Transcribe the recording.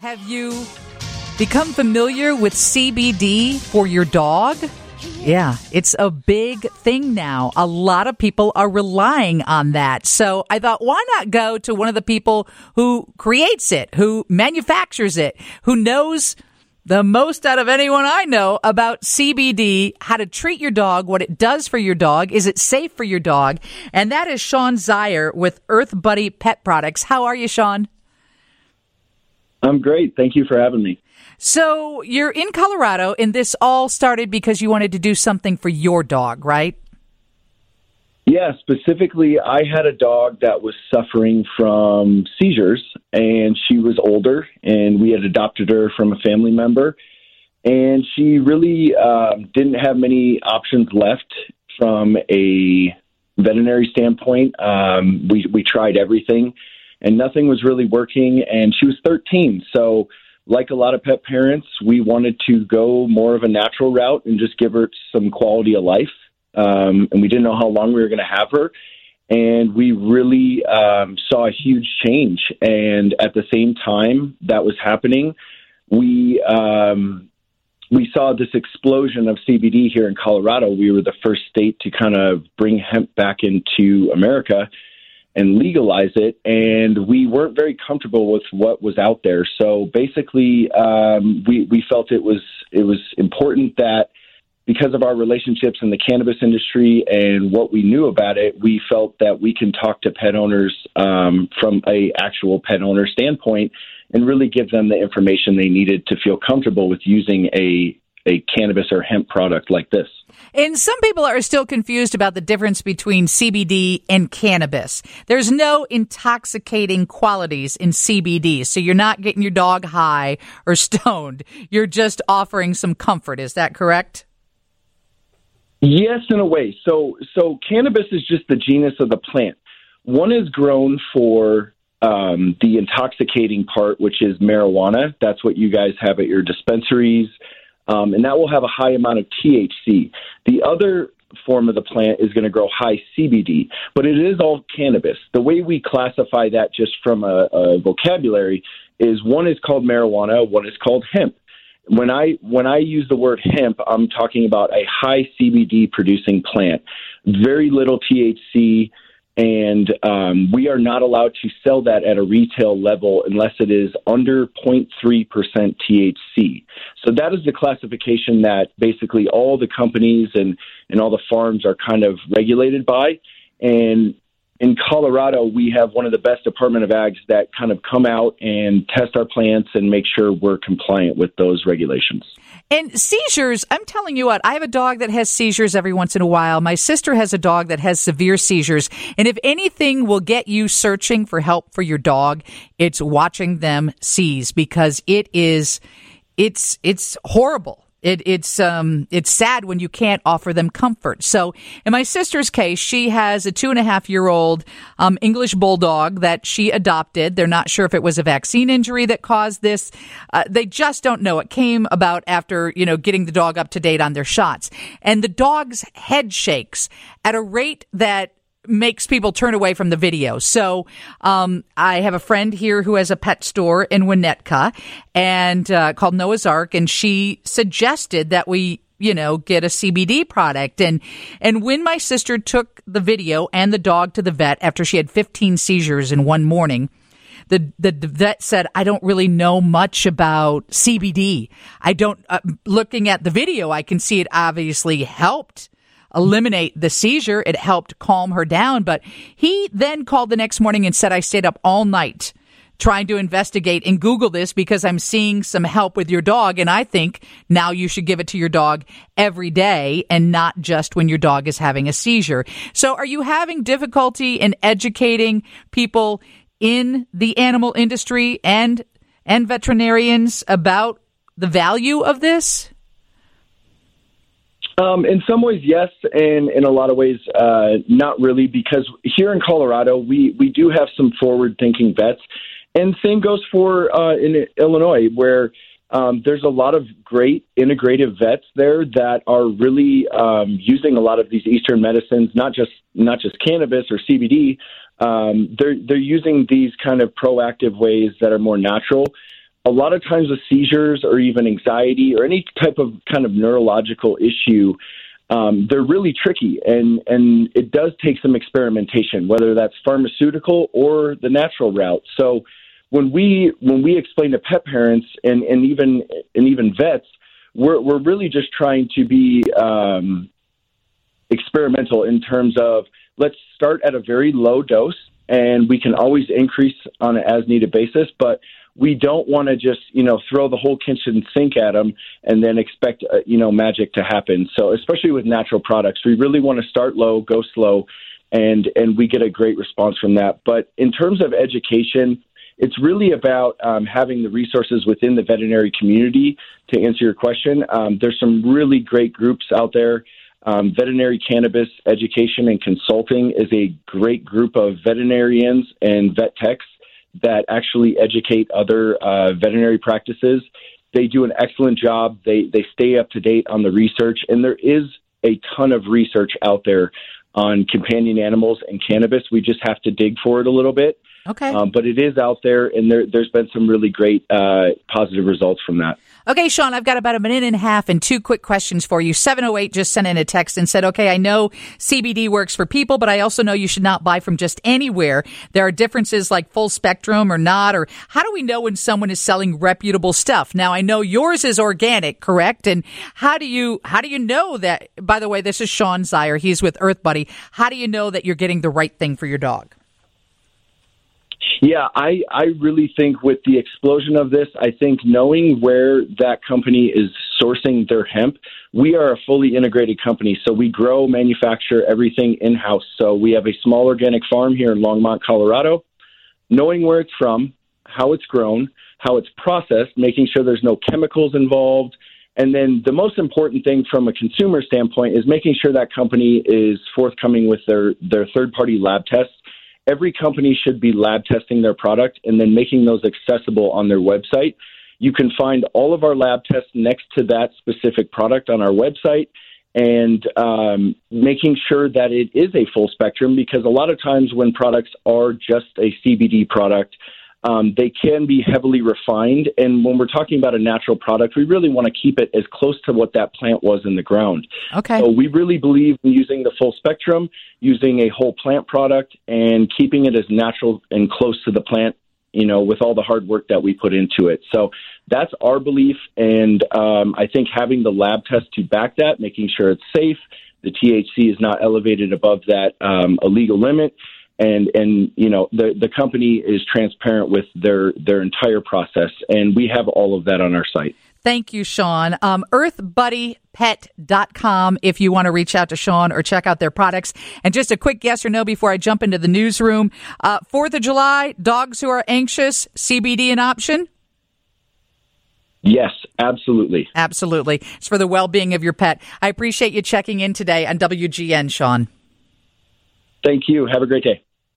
Have you become familiar with CBD for your dog? Yeah, it's a big thing now. A lot of people are relying on that. So I thought, why not go to one of the people who creates it, who manufactures it, who knows the most out of anyone I know about CBD, how to treat your dog, what it does for your dog, is it safe for your dog? And that is Sean Zeyer with Earth Buddy Pet Products. How are you, Sean? I'm great. Thank you for having me. So you're in Colorado, and this all started because you wanted to do something for your dog, right? Yeah, specifically, I had a dog that was suffering from seizures, and she was older, and we had adopted her from a family member, and she really didn't have many options left from a veterinary standpoint. We tried everything, and nothing was really working, and she was 13. So like a lot of pet parents, we wanted to go more of a natural route and just give her some quality of life. And we didn't know how long we were going to have her. And we really saw a huge change. And at the same time that was happening, we saw this explosion of CBD here in Colorado. We were the first state to kind of bring hemp back into America and legalize it, and we weren't very comfortable with what was out there. So basically, we felt it was important that because of our relationships in the cannabis industry and what we knew about it, we felt that we can talk to pet owners from a actual pet owner standpoint and really give them the information they needed to feel comfortable with using a cannabis or hemp product like this. And some people are still confused about the difference between CBD and cannabis. There's no intoxicating qualities in CBD, so you're not getting your dog high or stoned. You're just offering some comfort. Is that correct? Yes, in a way. So cannabis is just the genus of the plant. One is grown for the intoxicating part, which is marijuana. That's what you guys have at your dispensaries. And that will have a high amount of THC. The other form of the plant is going to grow high CBD, but it is all cannabis. The way we classify that just from a vocabulary is one is called marijuana, one is called hemp. When I use the word hemp, I'm talking about a high CBD producing plant, very little THC, and we are not allowed to sell that at a retail level unless it is under 0.3% THC. So that is the classification that basically all the companies and all the farms are kind of regulated by. And in Colorado, we have one of the best Department of Ags that kind of come out and test our plants and make sure we're compliant with those regulations. And seizures, I'm telling you what, I have a dog that has seizures every once in a while. My sister has a dog that has severe seizures. And if anything will get you searching for help for your dog, it's watching them seize, because it's horrible. It's sad when you can't offer them comfort. So in my sister's case, she has a 2.5-year-old English bulldog that she adopted. They're not sure if it was a vaccine injury that caused this. They just don't know. It came about after, getting the dog up to date on their shots. And the dog's head shakes at a rate that makes people turn away from the video. So I have a friend here who has a pet store in Winnetka and called Noah's Ark, and she suggested that we get a CBD product. And when my sister took the video and the dog to the vet after she had 15 seizures in one morning, the vet said, I don't really know much about CBD. Looking at the video, I can see it obviously helped eliminate the seizure. It helped calm her down. But he then called the next morning and said, I stayed up all night trying to investigate and Google this because I'm seeing some help with your dog. And I think now you should give it to your dog every day and not just when your dog is having a seizure. So are you having difficulty in educating people in the animal industry and veterinarians about the value of this? In some ways, yes, and in a lot of ways, not really, because here in Colorado, we do have some forward-thinking vets, and same goes for in Illinois, where there's a lot of great integrative vets there that are really using a lot of these Eastern medicines, not just cannabis or CBD. They're using these kind of proactive ways that are more natural. a lot of times with seizures or even anxiety or any type of kind of neurological issue, they're really tricky, and it does take some experimentation, whether that's pharmaceutical or the natural route. So when we explain to pet parents and even vets, we're really just trying to be experimental in terms of let's start at a very low dose, and we can always increase on an as-needed basis, but we don't want to just, throw the whole kitchen sink at them and then expect, magic to happen. So especially with natural products, we really want to start low, go slow, and we get a great response from that. But in terms of education, it's really about having the resources within the veterinary community to answer your question. There's some really great groups out there. Veterinary Cannabis Education and Consulting is a great group of veterinarians and vet techs that actually educate other veterinary practices. They do an excellent job. They stay up to date on the research, and there is a ton of research out there on companion animals and cannabis. We just have to dig for it a little bit. Okay. But it is out there, and there's been some really great positive results from that. Okay, Sean, I've got about a minute and a half and two quick questions for you. 708 just sent in a text and said, okay, I know CBD works for people, but I also know you should not buy from just anywhere. There are differences like full spectrum or not, or how do we know when someone is selling reputable stuff? Now, I know yours is organic, correct? And how do you know that, by the way, this is Sean Zier. He's with Earth Buddy. How do you know that you're getting the right thing for your dog? Yeah, I really think with the explosion of this, I think knowing where that company is sourcing their hemp, we are a fully integrated company. So we grow, manufacture everything in-house. So we have a small organic farm here in Longmont, Colorado. Knowing where it's from, how it's grown, how it's processed, making sure there's no chemicals involved. And then the most important thing from a consumer standpoint is making sure that company is forthcoming with their third-party lab tests. Every company should be lab testing their product and then making those accessible on their website. You can find all of our lab tests next to that specific product on our website, and making sure that it is a full spectrum, because a lot of times when products are just a CBD product, they can be heavily refined. And when we're talking about a natural product, we really want to keep it as close to what that plant was in the ground. Okay. So we really believe in using the full spectrum, using a whole plant product, and keeping it as natural and close to the plant, with all the hard work that we put into it. So that's our belief. And I think having the lab test to back that, making sure it's safe, the THC is not elevated above that illegal limit, and the company is transparent with their entire process, and we have all of that on our site. Thank you, Sean. EarthBuddyPet.com if you want to reach out to Sean or check out their products. And just a quick yes or no before I jump into the newsroom. 4th of July, dogs who are anxious, CBD an option? Yes, absolutely. Absolutely. It's for the well-being of your pet. I appreciate you checking in today on WGN, Sean. Thank you. Have a great day.